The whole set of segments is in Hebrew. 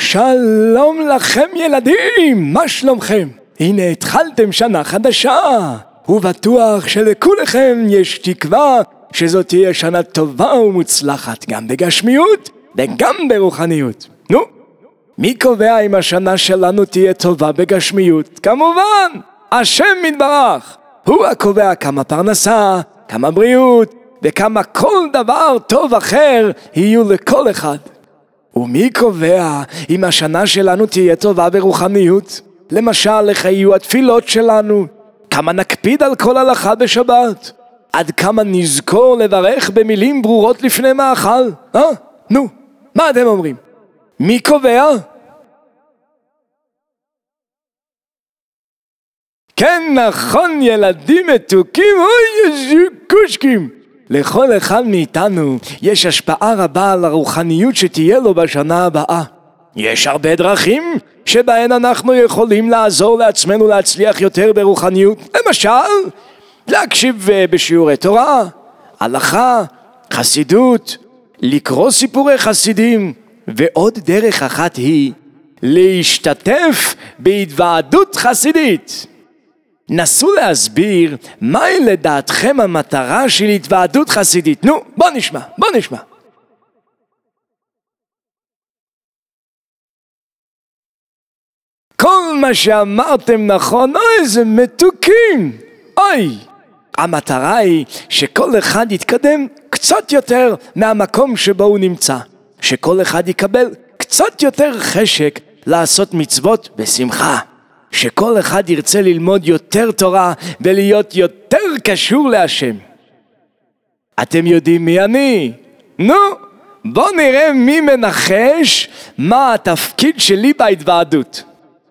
שלום לכם ילדים, מה שלומכם? הנה התחלתם שנה חדשה, ובטוח שלכולכם יש תקווה שזאת תהיה שנה טובה ומוצלחת גם בגשמיות וגם ברוחניות. נו, מי קובע אם השנה שלנו תהיה טובה בגשמיות? כמובן, השם מתברך. הוא הקובע כמה פרנסה, כמה בריאות וכמה כל דבר טוב אחר יהיו לכל אחד. ומי קובע אם השנה שלנו תהיה טובה ברוחניות? למשל, איך יהיו התפילות שלנו, כמה נקפיד על כל הלכה בשבת, עד כמה נזכור לברך במילים ברורות לפני מאכל. נו, מה אתם אומרים? מי קובע? כן, נכון ילדים מתוקים, אוי קושקים. לכל אחד מאיתנו יש השפעה רבה על הרוחניות שתהיה לו בשנה הבאה. יש הרבה דרכים שבהן אנחנו יכולים לעזור לעצמנו להצליח יותר ברוחניות. למשל, להקשיב בשיעורי תורה, הלכה, חסידות, לקרוא סיפורי חסידים, ועוד דרך אחת היא להשתתף בהתוועדות חסידית. נסו להסביר מהי לדעתכם המטרה של התוועדות חסידית. נו, בוא נשמע. כל מה שאמרתם נכון, אוי, זה מתוקים. אוי, המטרה היא שכל אחד יתקדם קצת יותר מהמקום שבו הוא נמצא. שכל אחד יקבל קצת יותר חשק לעשות מצוות בשמחה. שכל אחד ירצה ללמוד יותר תורה ולהיות יותר קשור להשם. אתם יודעים מי אני? נו, בוא נראה מי מנחש מה התפקיד שלי בהתוועדות.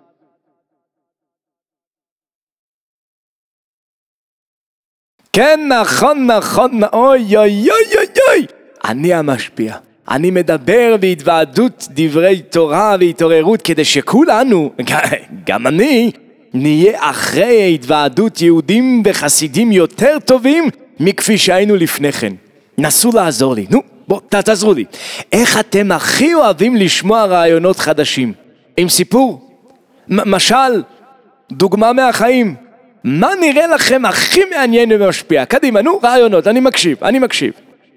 כן, נכון, אוי. אני המשפיע. אני מדבר בהתוועדות דברי תורה והתעוררות כדי שכולנו, גם אני, נהיה אחרי התוועדות יהודים וחסידים יותר טובים מכפי שהיינו לפני כן. נסו לעזור לי. נו, בוא, תעזרו לי. איך אתם הכי אוהבים לשמוע רעיונות חדשים? עם סיפור? משל, דוגמה מהחיים. מה נראה לכם הכי מעניין ומשפיע? קדימה, נו, רעיונות, אני מקשיב.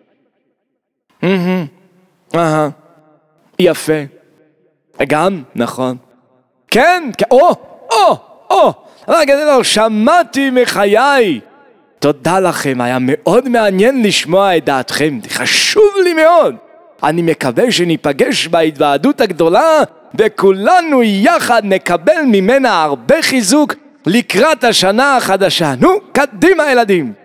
יפה. גם, נכון. כן, רגע, שמעתי מחיי. תודה לכם, היה מאוד מעניין לשמוע את דעתכם, חשוב לי מאוד. אני מקווה שניפגש בהתוועדות הגדולה, וכולנו יחד נקבל ממנה הרבה חיזוק לקראת השנה החדשה. נו, קדימה ילדים.